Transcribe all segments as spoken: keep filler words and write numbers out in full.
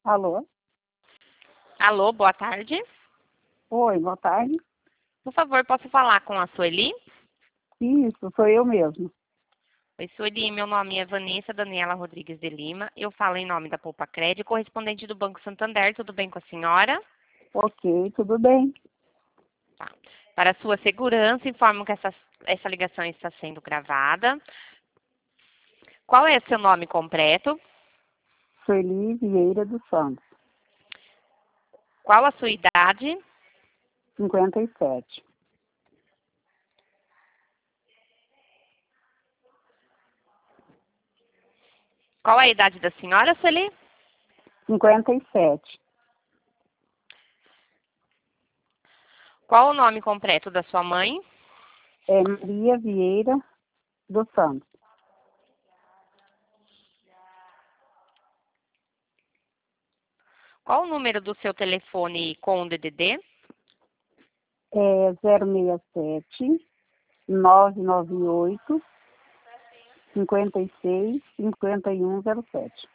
Alô? Alô, boa tarde. Oi, boa tarde. Por favor, posso falar com a Sueli? Isso, sou eu mesmo. Oi, Sueli, meu nome é Vanessa Daniela Rodrigues de Lima. Eu falo em nome da Poupa Crédito, correspondente do Banco Santander. Tudo bem com a senhora? Ok, tudo bem. Tá. Para sua segurança, informo que essa, essa ligação está sendo gravada. Qual é seu nome completo? Sueli Vieira dos Santos, Qual a sua idade? cinquenta e sete. Qual a idade da senhora, Sueli? cinquenta e sete. Qual o nome completo da sua mãe? É Maria Vieira dos Santos. Qual o número do seu telefone com o D D D? É zero seis sete, nove nove oito, cinco seis, cinco um zero sete.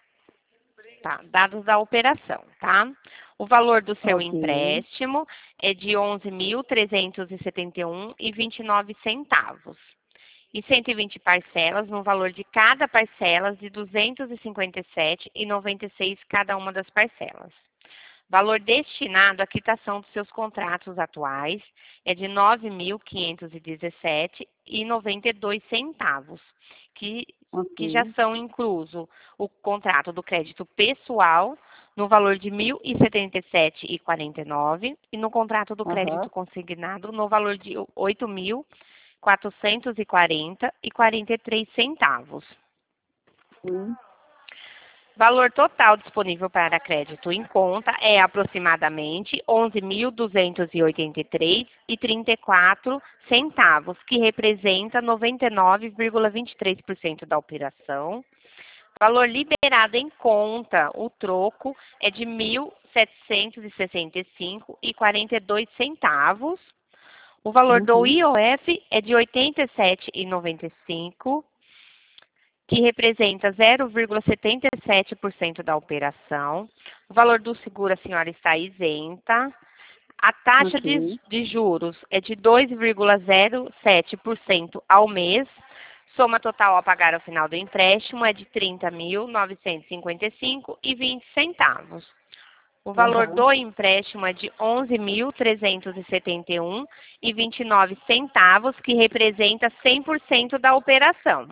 Tá, dados da operação, tá? O valor do seu Ok. empréstimo é de onze mil trezentos e setenta e um reais e vinte e nove centavos. E cento e vinte parcelas no valor de cada parcela de duzentos e cinquenta e sete reais e noventa e seis centavos cada uma das parcelas. Valor destinado à quitação dos seus contratos atuais é de nove mil quinhentos e dezessete reais e noventa e dois centavos, que Ok. que já são incluso o contrato do crédito pessoal no valor de mil e setenta e sete reais e quarenta e nove centavos e no contrato do Aham. crédito consignado no valor de oito mil quatrocentos e quarenta reais e quarenta e três centavos. Sim. Valor total disponível para crédito em conta é aproximadamente onze mil duzentos e oitenta e três reais e trinta e quatro centavos, que representa noventa e nove vírgula vinte e três por cento da operação. Valor liberado em conta, o troco é de mil setecentos e sessenta e cinco reais e quarenta e dois centavos. O valor do Uhum. I O F é de oitenta e sete reais e noventa e cinco centavos, que representa zero vírgula setenta e sete por cento da operação. O valor do seguro a senhora está isenta. A taxa de, Ok. de juros é de dois vírgula zero sete por cento ao mês. Soma total a pagar ao final do empréstimo é de trinta mil novecentos e cinquenta e cinco reais e vinte centavos. O valor Aham. do empréstimo é de onze mil trezentos e setenta e um reais e vinte e nove centavos, que representa cem por cento da operação.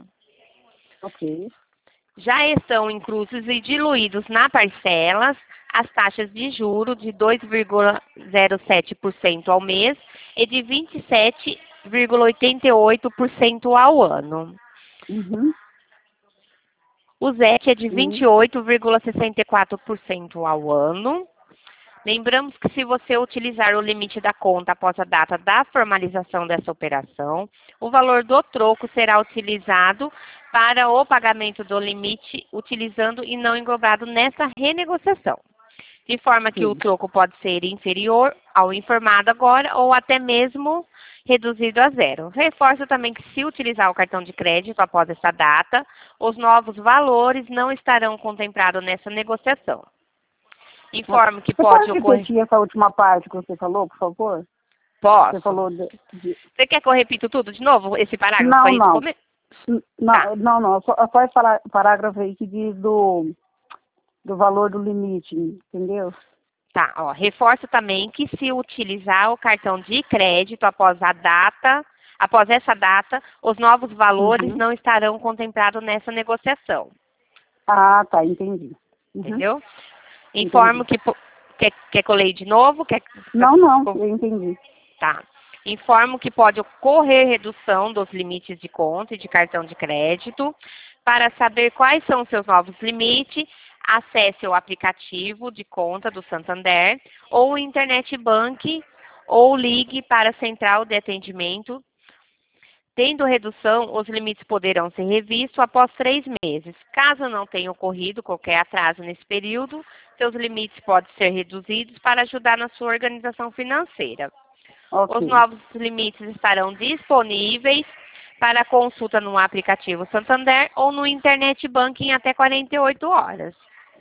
Ok. Já estão inclusos e diluídos na parcelas as taxas de juro de dois vírgula zero sete por cento ao mês e de vinte e sete vírgula oitenta e oito por cento ao ano. Uhum. O Z E C é de vinte Sim. e oito vírgula sessenta e quatro por cento ao ano. Lembramos que se você utilizar o limite da conta após a data da formalização dessa operação, o valor do troco será utilizado para o pagamento do limite, utilizando e não englobado nessa renegociação. De forma que o Sim. troco pode ser inferior ao informado agora ou até mesmo reduzido a zero. Reforço também que se utilizar o cartão de crédito após essa data, os novos valores não estarão contemplados nessa negociação. Informo que Você pode pode ocorrer. repetir essa última parte que você falou, por favor? Você Posso. falou de... de- Você quer que eu repita tudo de novo, esse parágrafo Não, aí do não. começo? N- Tá, Não, não, não. Só, só esse pará- parágrafo aí que diz do, do valor do limite, entendeu? tá. Ó, reforço também que se utilizar o cartão de crédito após a data, após essa data, os novos valores Uhum. não estarão contemplados nessa negociação. Ah, tá, entendi. Uhum. Entendeu? Informo Entendi. que. po- Quer, quer que eu leia de novo? Quer, Não, não, eu entendi. tá. Informo que pode ocorrer redução dos limites de conta e de cartão de crédito. Para saber quais são os seus novos limites, acesse o aplicativo de conta do Santander ou o Internet Bank ou ligue para a central de atendimento. Tendo redução, os limites poderão ser revistos após três meses. Caso não tenha ocorrido qualquer atraso nesse período, seus limites podem ser reduzidos para ajudar na sua organização financeira. Os Ok. novos limites estarão disponíveis para consulta no aplicativo Santander ou no Internet Banking até quarenta e oito horas.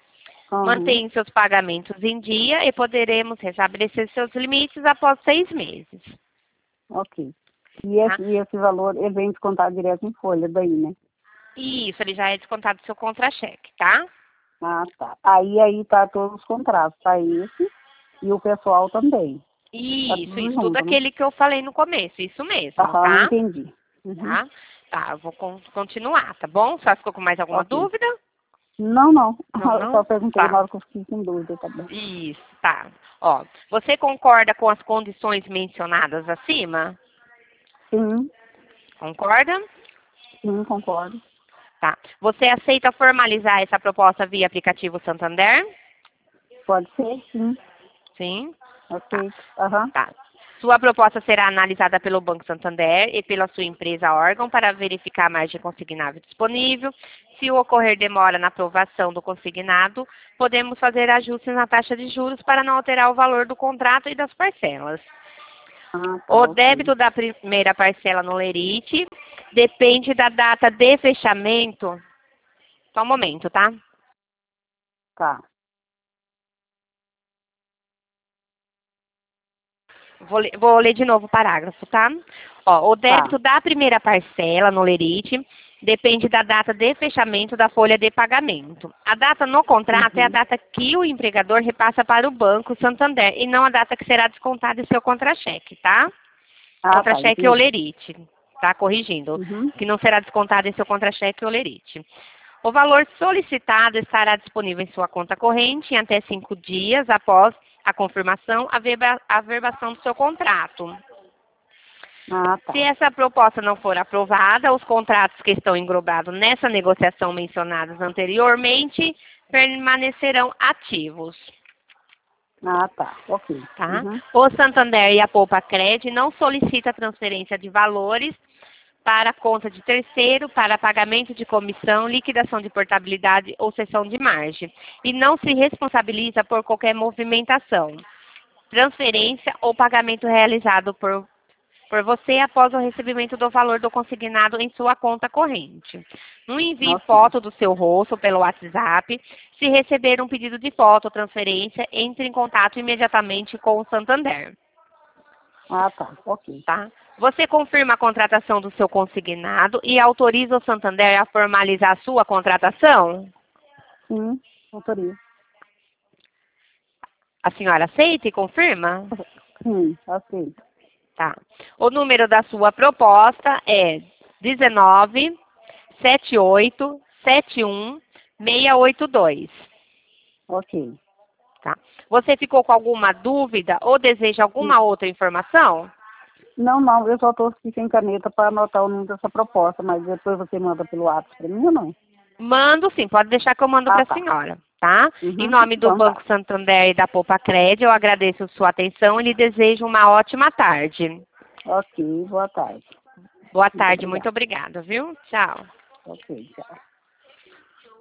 Aham. Mantenha seus pagamentos em dia e poderemos restabelecer seus limites após seis meses. Ok. E esse, Tá? e esse valor, ele vem descontado direto em folha daí, né? Isso, ele já é descontado do seu contra-cheque, tá? Ah, tá. Aí, aí tá todos os contratos, tá esse e o pessoal também. Tá Isso, tudo isso, tudo junto, né? aquele que eu falei no começo, isso mesmo, Aham, tá? entendi. Uhum. Tá? Tá, eu vou con- continuar, tá bom? Só ficou com mais alguma Ok. dúvida? Não, não. Não, Eu só não? perguntei na Tá. hora que eu fiquei com dúvida, tá bom? Isso, tá. Ó, você concorda com as condições mencionadas acima? Sim, Concorda? sim, concordo. Tá. Você aceita formalizar essa proposta via aplicativo Santander? Pode ser, sim. Sim. Tá. Ok. Aham. Tá. Sua proposta será analisada pelo Banco Santander e pela sua empresa órgão para verificar a margem consignável disponível. Se ocorrer demora na aprovação do consignado, podemos fazer ajustes na taxa de juros para não alterar o valor do contrato e das parcelas. Ah, tá, O ok. débito da primeira parcela no Lerite depende da data de fechamento. Só um momento, tá? Tá. Vou ler, vou ler de novo o parágrafo, tá? Ó, o débito Tá. da primeira parcela no Lerite depende da data de fechamento da folha de pagamento. A data no contrato é a Uhum. data que o empregador repassa para o Banco Santander e não a data que será descontada em seu contra-cheque, tá? Ah, tá, Contra-cheque ou entendi. Lerite, tá? Corrigindo, Uhum. que não será descontado em seu contra-cheque ou Lerite. O valor solicitado estará disponível em sua conta corrente em até cinco dias após a confirmação, a verba- a verbação do seu contrato. Ah, Se tá. essa proposta não for aprovada, os contratos que estão englobados nessa negociação mencionados anteriormente permanecerão ativos. Ah, tá. Ok. Tá? Uhum. O Santander e a Poupa Cred não solicita transferência de valores para conta de terceiro, para pagamento de comissão, liquidação de portabilidade ou cessão de margem, e não se responsabiliza por qualquer movimentação, transferência ou pagamento realizado por, por você após o recebimento do valor do consignado em sua conta corrente. Não envie Ok. foto do seu rosto pelo WhatsApp. Se receber um pedido de foto ou transferência, entre em contato imediatamente com o Santander. Ah, tá. Ok. Tá? Você confirma a contratação do seu consignado e autoriza o Santander a formalizar a sua contratação? Sim, autorizo. A senhora aceita e confirma? Sim, aceito. Tá. O número da sua proposta é dezenove, setenta e oito, setenta e um, seiscentos e oitenta e dois. Ok. Tá. Você ficou com alguma dúvida ou deseja alguma outra informação? Não, não, eu só estou aqui sem caneta para anotar o número dessa proposta, mas depois você manda pelo WhatsApp para mim ou não? Mando sim, pode deixar que eu mando para Ah, a tá. senhora, tá? Em Uhum. nome do Então Banco tá. Santander e da Poupa Cred, eu agradeço sua atenção e lhe desejo uma ótima tarde. Ok, boa tarde. Boa Muito tarde, muito obrigada. obrigada, viu? Tchau. Ok, tchau.